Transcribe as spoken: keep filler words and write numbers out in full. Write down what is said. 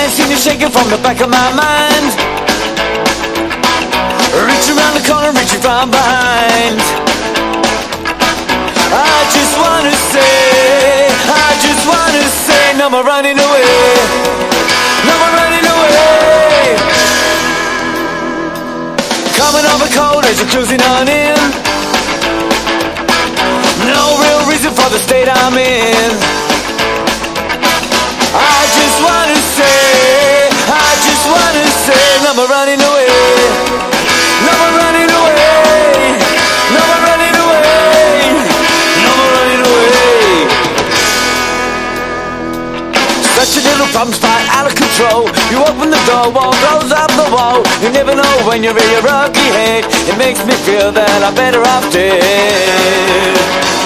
can't seem to shake it from the back of my mind. Reach around the corner, reaching from behind. I just wanna say, I just wanna say, no more running away, no more running away. Coming over cold as you're cruising on in. No real reason for the state I'm in. I just wanna say, I just wanna say, no more running away, no more running away, no more running away, no more running away. Such a little problem spot out of control. You open the door, wall goes up the wall. You never know when you're in your rocky head. It makes me feel that I'm better off dead.